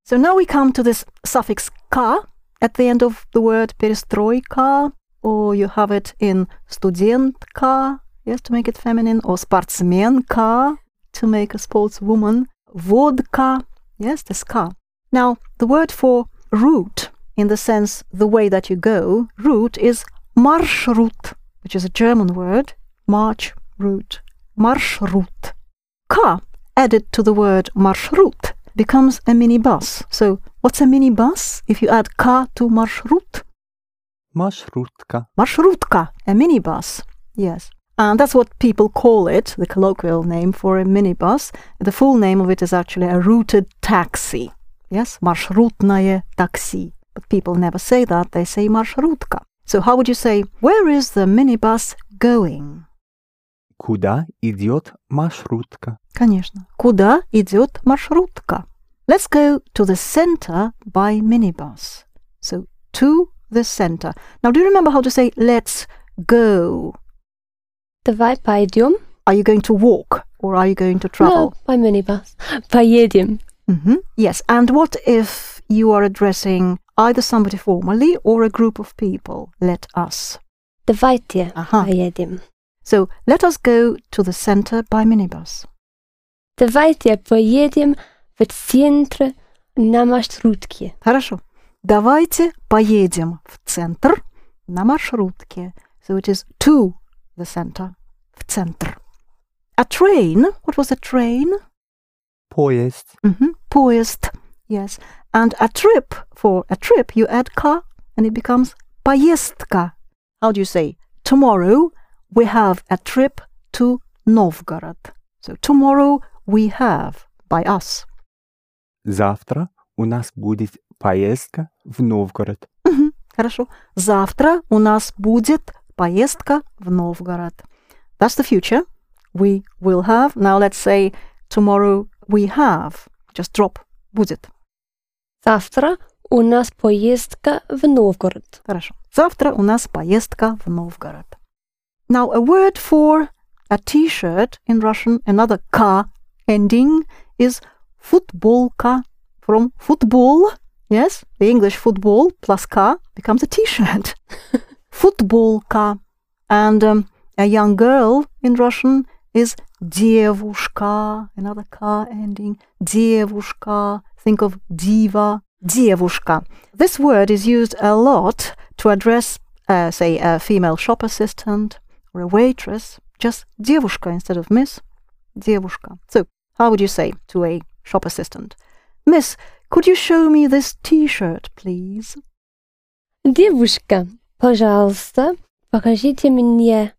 So now we come to this suffix ka at the end of the word perestroika, or you have it in studentka, yes, to make it feminine, or sportsmenka, to make a sportswoman, vodka, yes, this ka. Now, the word for route, in the sense the way that you go, route is Marschroute, which is a German word, march, route, Marschroute. Ka added to the word Marschroute becomes a minibus. So, what's a minibus if you add ka to Marschroute? Marschrutka. Marschrutka, a minibus, yes. And that's what people call it, the colloquial name for a minibus. The full name of it is actually a routed taxi. Yes, marшрутное такси. But people never say that, they say marшрутка. So how would you say, where is the minibus going? Куда идет маршрутка? Конечно. Куда идет маршрутка? Let's go to the center by minibus. So, to the center. Now, do you remember how to say, let's go? Давай пойдем. Are you going to walk or are you going to travel? No, by minibus. Поедем. Yes, and what if you are addressing either somebody formally or a group of people? Let us. Давайте Ага. поедем. So, let us go to the center by minibus. Давайте поедем в центр на маршрутке. Хорошо. Давайте поедем в центр на маршрутке. So it is to the center, в центр. A train, what was a train? Поезд. Поезд, yes. And a trip, for a trip you add ka and it becomes поездка. How do you say? Tomorrow we have a trip to Novgorod. So tomorrow we have, by us. Завтра у нас будет поездка в Новгород. Хорошо. Завтра у нас будет поездка в Новгород. That's the future. We will have. Now let's say tomorrow we have. Just drop. Будет. Завтра у нас поездка в Новгород. Хорошо. Завтра у нас поездка в Новгород. Now a word for a t-shirt in Russian, another ka ending, is футболка. From football, yes, the English football plus ka becomes a t-shirt. Футболка. And a young girl in Russian is девушка, another ka ending. Девушка. Think of diva. Девушка. This word is used a lot to address, say, a female shop assistant or a waitress. Just девушка instead of miss. Девушка. So, how would you say to a shop assistant? Miss, could you show me this t-shirt, please? Девушка, пожалуйста, покажите мне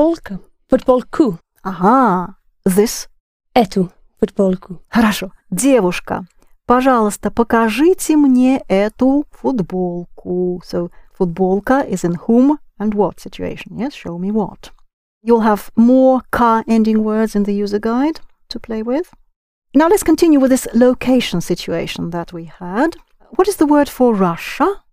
футболку. Ага, this. Эту футболку. Хорошо. Девушка, пожалуйста, покажите мне эту футболку. So, футболка is in whom and what situation. Yes, show me what. You'll have more ka-ending words in the user guide to play with. Now let's continue with this location situation that we had. What is the word for Russia?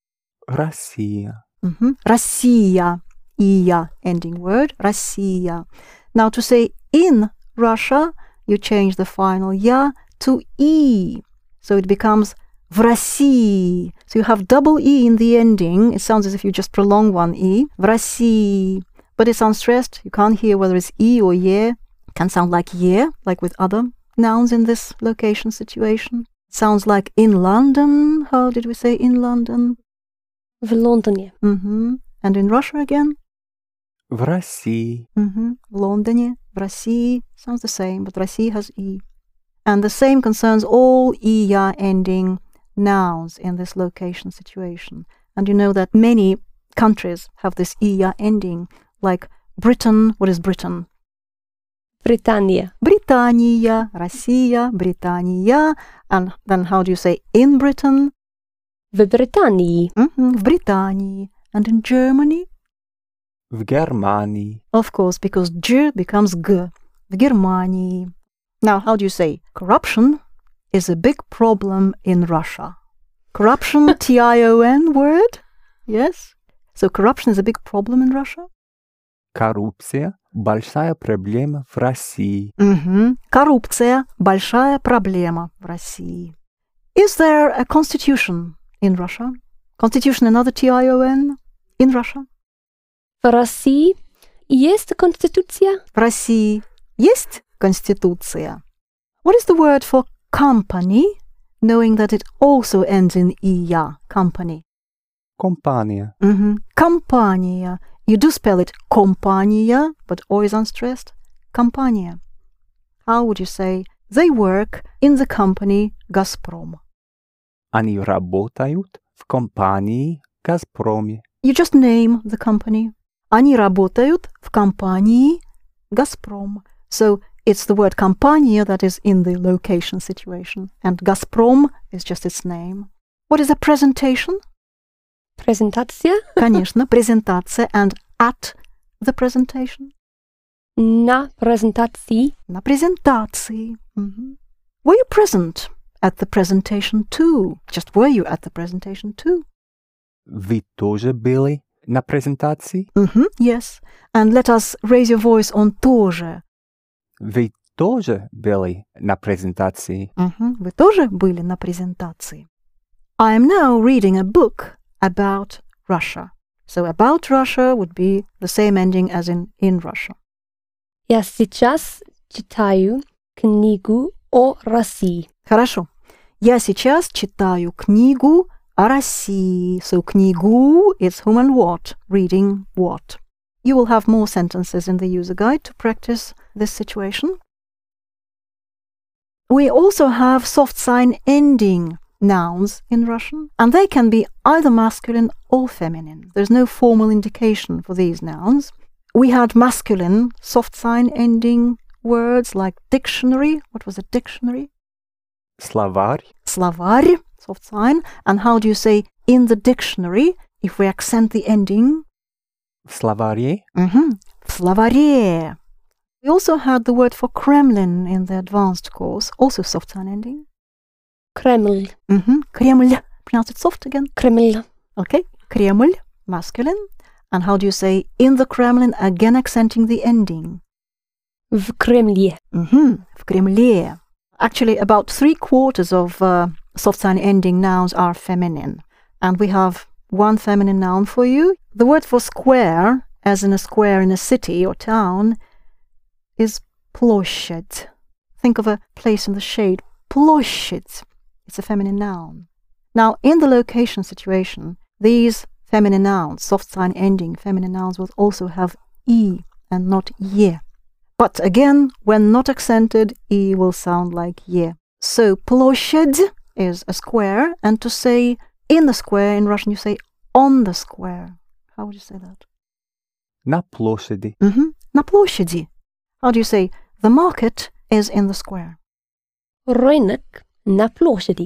Россия. Россия. Iya ending word. Россия. Now to say in Russia, you change the final ya to e. So it becomes в России. So you have double e in the ending. It sounds as if you just prolong one e. В России. But it's unstressed. You can't hear whether it's e or ye. It can sound like ye, like with other nouns in this location situation. Sounds like in London. How did we say in London? В Лондоне. And in Russia again? В России. В Лондоне, в России. Sounds the same, but Россия has e. And the same concerns all iya ending nouns in this location situation. And you know that many countries have this iya ending, like Britain. What is Britain? Британия. Британия, Россия, Британия. And then how do you say in Britain? В Британии. В Британии. And in Germany? В Германии. Of course, because G becomes G. В Германии. Now, how do you say? Corruption is a big problem in Russia. Corruption, T-I-O-N word? Yes? So corruption is a big problem in Russia? Коррупция – большая проблема в России. Коррупция – большая проблема в России. Is there a constitution in Russia? Constitution, another T-I-O-N, in Russia? В России есть конституция? В России есть конституция. What is the word for company, knowing that it also ends in iya, company? Компания. Компания. You do spell it компания, but always unstressed. Компания. How would you say they work in the company Gazprom? Они работают в компании «Газпроме». You just name the company. Они работают в компании Gazprom. So it's the word компания that is in the location situation, and Gazprom is just its name. What is a presentation? Презентация? Конечно, презентация, and at the presentation. На презентации? На презентации. Were you present at the presentation too? Just were you at the presentation too? Вы тоже были на презентации? Yes. And let us raise your voice on тоже. Вы тоже были на презентации? Вы тоже были на презентации. I am now reading a book about Russia. So about Russia would be the same ending as in Russia. Я сейчас читаю книгу о России. Хорошо. Я сейчас читаю книгу о России. So книгу is whom and what, reading what. You will have more sentences in the user guide to practice this situation. We also have soft sign ending nouns in Russian, and they can be either masculine or feminine. There's no formal indication for these nouns. We had masculine soft sign ending words like dictionary. What was a dictionary? Словарь. Словарь, soft sign. And how do you say in the dictionary if we accent the ending? В словаре. В словаре. We also had the word for Kremlin in the advanced course, also soft sign ending. Кремль. Кремль. Pronounce it soft again. Кремль. Okay. Кремль, masculine. And how do you say in the Kremlin, again accenting the ending? В Кремле. В Кремле. Actually, about 3/4 of soft sign ending nouns are feminine. And we have one feminine noun for you. The word for square, as in a square in a city or town, is площадь. Think of a place in the shade. Площадь. It's a feminine noun. Now, in the location situation, these feminine nouns, soft sign ending feminine nouns, will also have e and not ye. But again, when not accented, e will sound like ye. So, площадь is a square, and to say in the square, in Russian you say on the square. How would you say that? На площади. На площади. How do you say the market is in the square? Рынок на площади.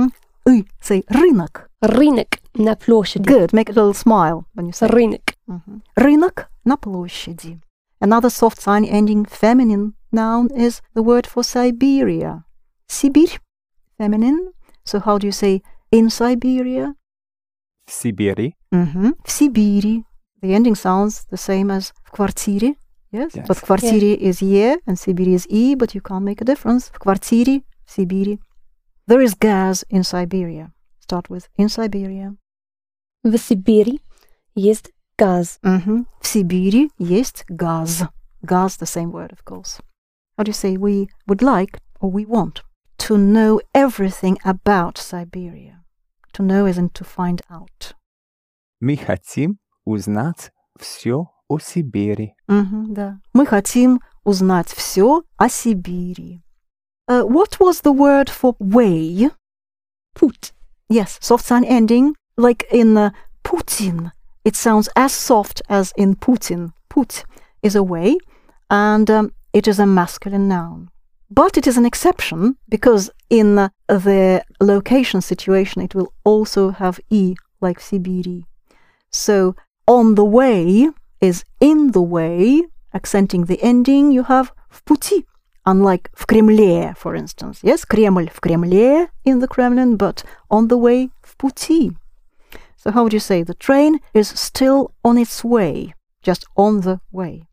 Say рынок. Рынок на площади. Good. Make a little smile when you say Рынок. Рынок на площади. Another soft sign ending feminine noun is the word for Siberia. Sibir, feminine. So how do you say in Siberia? В Сибири. В Сибири. The ending sounds the same as в квартире. Yes? But в квартире is ye and Sibiri is e, but you can't make a difference. В квартире, в Сибири. There is gas in Siberia. Start with in Siberia. В Сибири есть газ. В Сибири есть газ. Gaz, the same word, of course. How do you say we would like or we want to know everything about Siberia? To know is in to find out. Мы хотим узнать все о Сибири. Да. Мы хотим узнать все о Сибири. What was the word for way? Путь. Yes, soft sign ending, like in Putin. It sounds as soft as in Putin. Put is a way, and it is a masculine noun. But it is an exception, because in the location situation, it will also have e, like Sibiri. So, on the way is in the way, accenting the ending, you have в пути. Unlike в Кремле, for instance. Yes, Кремль в Кремле in the Kremlin, but on the way в пути. So how would you say the train is still on its way, just on the way?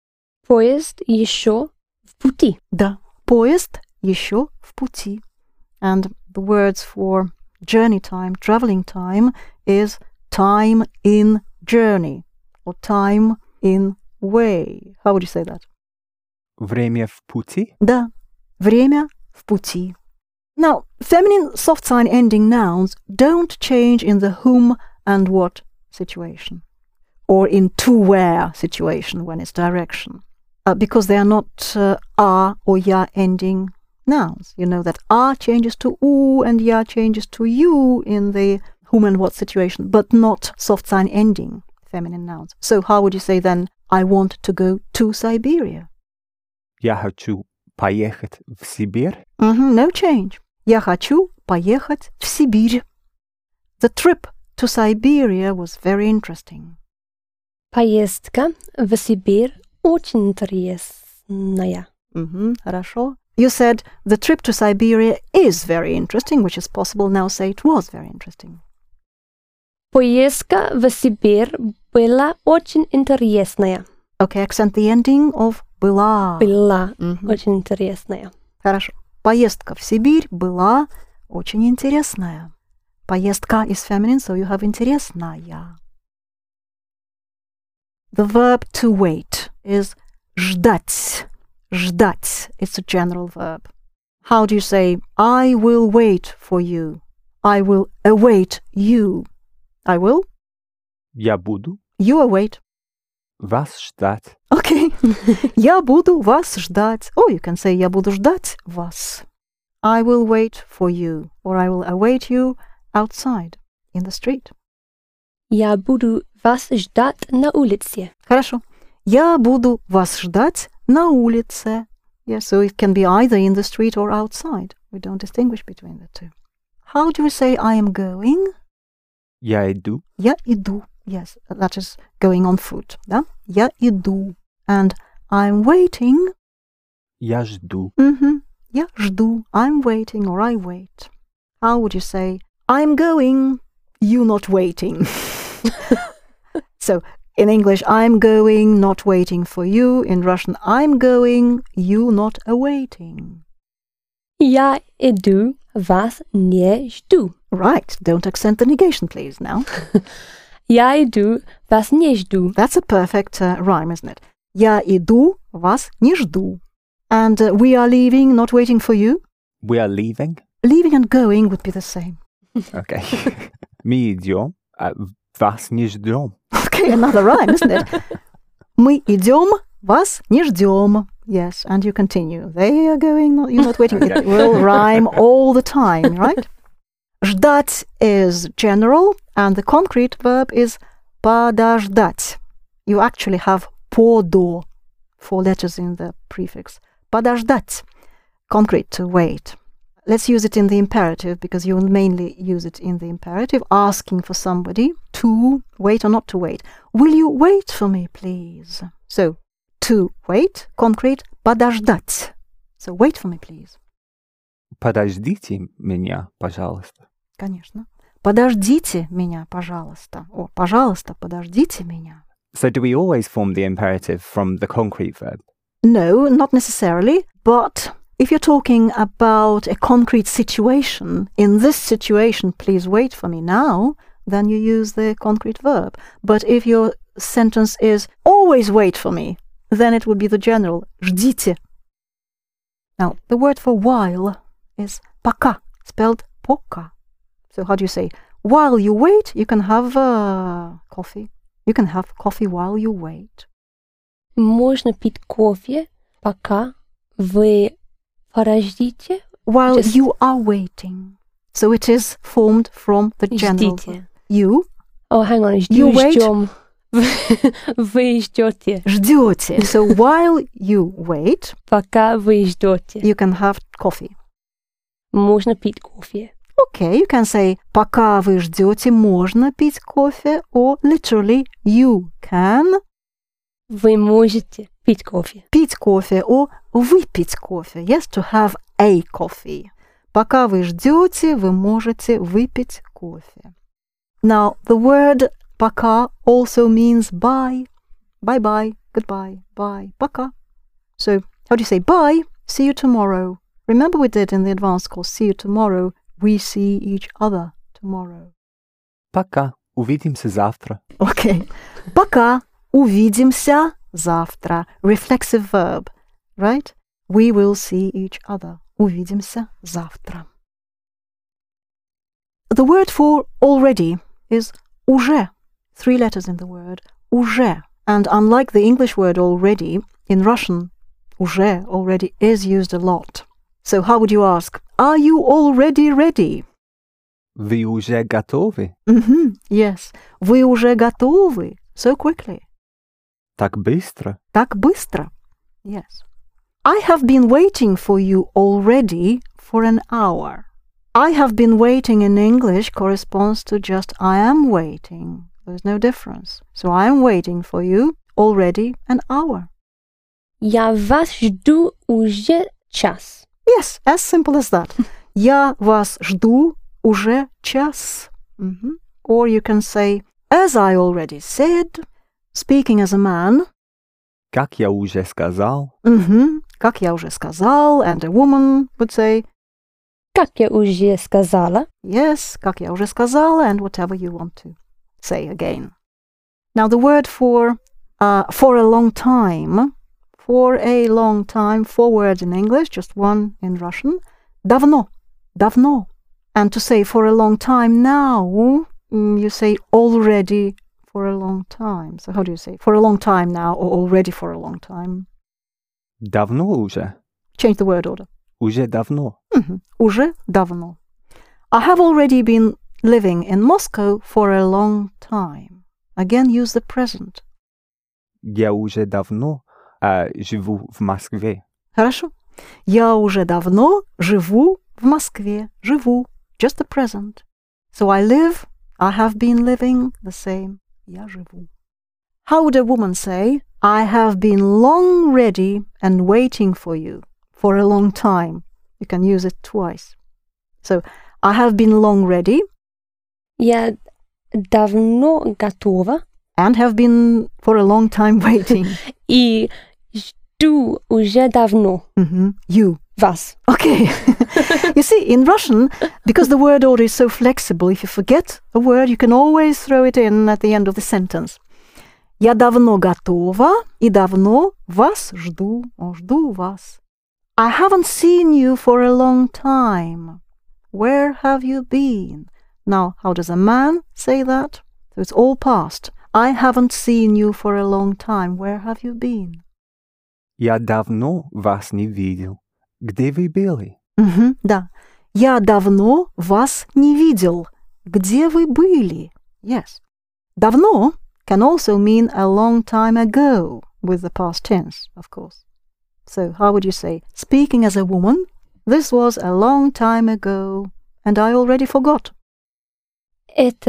Поезд еще в пути. Да, поезд еще в пути. And the words for journey time, traveling time, is time in journey or time in way. How would you say that? Время в пути. Да, время в пути. Now, feminine soft sign ending nouns don't change in the whom and what situation, or in to where situation when it's direction, because they are not a or ya ending nouns. You know that a changes to u and ya changes to you in the whom and what situation, but not soft sign ending feminine nouns. So how would you say then, I want to go to Siberia? Я хочу поехать в Сибирь. No change. Я хочу поехать в Сибирь. The trip to Siberia was very interesting. Поездка в Сибирь очень интересная. Хорошо. You said the trip to Siberia is very interesting, which is possible. Now say it was very interesting. Поездка в Сибирь была очень интересная. Okay, accent the ending of была. Была очень интересная. Хорошо. Поездка в Сибирь была очень интересная. Поездка is feminine, so you have интересная. The verb to wait is ждать. Ждать. It's a general verb. How do you say, I will wait for you? I will await you. I will? Я буду You await. вас ждать. Okay. Я буду вас ждать. Or you can say, я буду ждать вас. I will wait for you. Or I will await you outside, in the street. Я буду вас ждать на улице. Хорошо. Я буду вас ждать на улице. Yes, so it can be either in the street or outside. We don't distinguish between the two. How do we say I am going? Я иду. Я иду. Yes, that is going on foot. Да? Я иду. And I'm waiting. Я жду. Я жду. I'm waiting or I wait. How would you say, I'm going, you not waiting? So, in English, I'm going, not waiting for you. In Russian, I'm going, you not awaiting. Я иду, вас не жду. Right, don't accent the negation, please, now. Я иду, вас не жду. That's a perfect rhyme, isn't it? Я иду, вас не жду. And we are leaving, not waiting for you. We are leaving. Leaving and going would be the same. Okay. Мы идем, вас не ждем. Okay, another rhyme, isn't it? Мы идем, вас не ждем. Yes, and you continue. They are going, you're not waiting. It will rhyme all the time, right? Ждать is general, and the concrete verb is подождать. You actually have подо, 4 letters in the prefix. Подождать, concrete, to wait. Let's use it in the imperative, because you will mainly use it in the imperative, asking for somebody to wait or not to wait. Will you wait for me, please? So, to wait, concrete, подождать. So, wait for me, please. Подождите меня, пожалуйста. Конечно. Подождите меня, пожалуйста. О, пожалуйста, подождите меня. So do we always form the imperative from the concrete verb? No, not necessarily, but if you're talking about a concrete situation, in this situation, please wait for me now, then you use the concrete verb. But if your sentence is always wait for me, then it would be the general ждите. Now, the word for while is пока, spelled пока. So how do you say, while you wait, you can have coffee. You can have coffee while you wait. Можно пить кофе, пока вы подождите. While Just- you are waiting. So it is formed from the general Ждите. verb. You Oh, hang on. You wait. Ждем. Вы ждете. ждете. So while you wait, Пока вы ждете. you can have coffee. Можно пить кофе. Okay, you can say пока вы ждете, можно пить кофе, or literally you can Вы можете пить кофе. пить кофе, or выпить кофе. Yes, to have a coffee. Пока вы ждете, вы можете выпить кофе. Now, the word пока also means bye. Bye-bye, goodbye, bye, пока. So, how do you say bye? See you tomorrow. Remember we did in the advanced course, see you tomorrow. we see each other tomorrow. Пока. Увидимся завтра. Okay. Пока. Увидимся завтра. Reflexive verb, right? We will see each other. Увидимся завтра. The word for already is уже. 3 letters in the word. Уже. And unlike the English word already, in Russian, уже already is used a lot. So how would you ask? Are you already ready? Вы уже готовы? Yes. Вы уже готовы? So quickly. Так быстро? Так быстро. Yes. I have been waiting for you already for an hour. I have been waiting in English corresponds to just I am waiting. There's no difference. So I am waiting for you already an hour. Я вас жду уже час. Yes, as simple as that. Я вас жду уже час. Or you can say, as I already said, speaking as a man. Как я уже сказал. Как я уже сказал, and a woman would say, Как я уже сказала. yes, как я уже сказала, and whatever you want to say again. Now the word for a long time, 4 words in English, just one in Russian. Давно, давно. And to say for a long time now, you say already for a long time. So how do you say for a long time now or already for a long time? Давно уже. Change the word order. Уже давно. Уже давно. I have already been living in Moscow for a long time. Again, use the present. Я уже давно живу в Москве. Хорошо. Я уже давно живу в Москве. Живу. Just the present. So I have been living, the same. Я живу. How would a woman say, I have been long ready and waiting for you for a long time? You can use it twice. So, I have been long ready. Я давно готова. And have been for a long time waiting. И жду уже давно. You. Вас. Okay. You see, in Russian, because the word order is so flexible, if you forget a word, you can always throw it in at the end of the sentence. Я давно готова и давно вас жду, or жду вас. I haven't seen you for a long time. Where have you been? Now, how does a man say that? So it's all past. I haven't seen you for a long time. Where have you been? Я давно вас не видел. Где вы были? Да. Я давно вас не видел. Где вы были? Yes. Давно can also mean a long time ago, with the past tense, of course. So how would you say, speaking as a woman, this was a long time ago, and I already forgot. It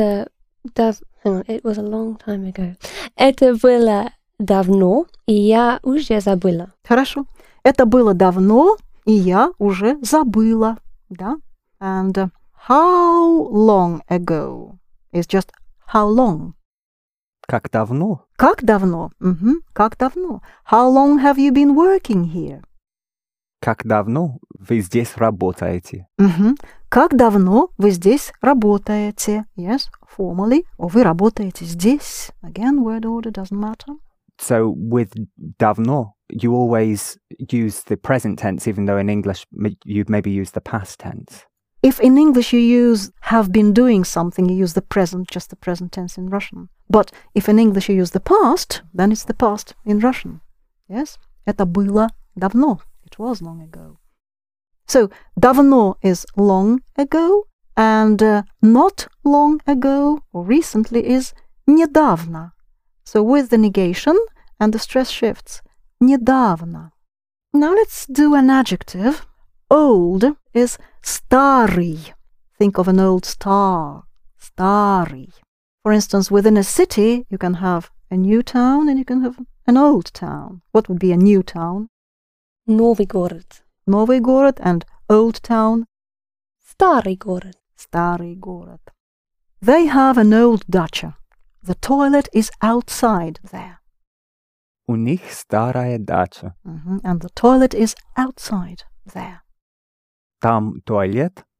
was a long time ago. Это было давно, и я уже забыла. Хорошо. Это было давно, и я уже забыла. Да? And how long ago is just how long. Как давно? Как давно? Как давно? How long have you been working here? Как давно вы здесь работаете? Как давно вы здесь работаете? Yes, formally. Or вы работаете здесь. Again, word order doesn't matter. So with давно, you always use the present tense, even though in English you'd maybe use the past tense. If in English you use have been doing something, you use the present, just the present tense in Russian. But if in English you use the past, then it's the past in Russian. Yes? Это было давно. It was long ago. So, давно is long ago, and not long ago or recently is недавно. So with the negation and the stress shifts. Недавно. Now let's do an adjective. Old is старый. Think of an old star. Старый. For instance, within a city, you can have a new town and you can have an old town. What would be a new town? Новый город. Новый город and old town. Старый город. Старый город. They have an old dacha. The toilet is outside there. У них старая дача. And the toilet is outside there. Там туалет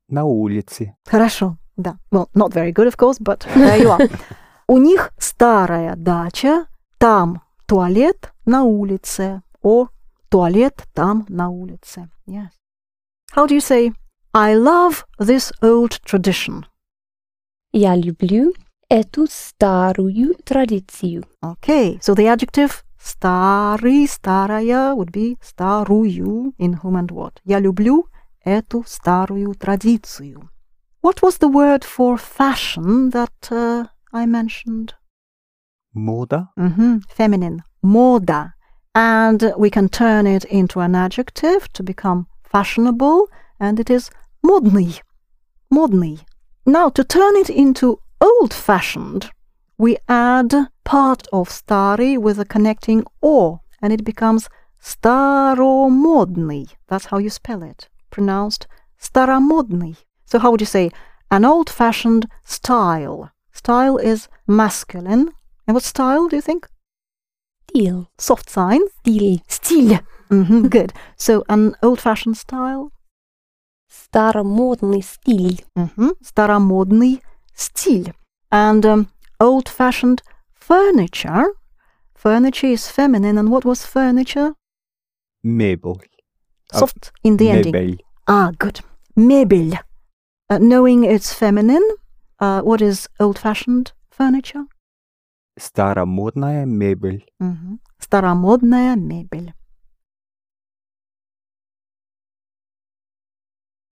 На улице. Хорошо, да. Well, not very good, of course, but there you are. У них старая дача, там туалет на улице. Or туалет там на улице. Yes. How do you say, I love this old tradition? Я люблю эту старую традицию. Okay, so the adjective старый, старая would be старую in whom and what. Я люблю эту старую традицию. What was the word for fashion that I mentioned? Мода. Feminine. Мода. And we can turn it into an adjective to become fashionable, and it is модный. Модный. Now, to turn it into old-fashioned, we add part of старый with a connecting o, and it becomes старомодный. That's how you spell it. Pronounced старомодный. So how would you say an old-fashioned style? Style is masculine. And what style do you think? Стиль. Soft sign. Стиль. Стиль. Good. So an old-fashioned style? Старомодный стиль. Старомодный стиль. And old-fashioned furniture. Furniture is feminine. And what was furniture? Мебель. Soft in the ending. Мебель. Ah, good. Мебель. Knowing it's feminine, what is old-fashioned furniture? Старомодная мебель. Старомодная мебель.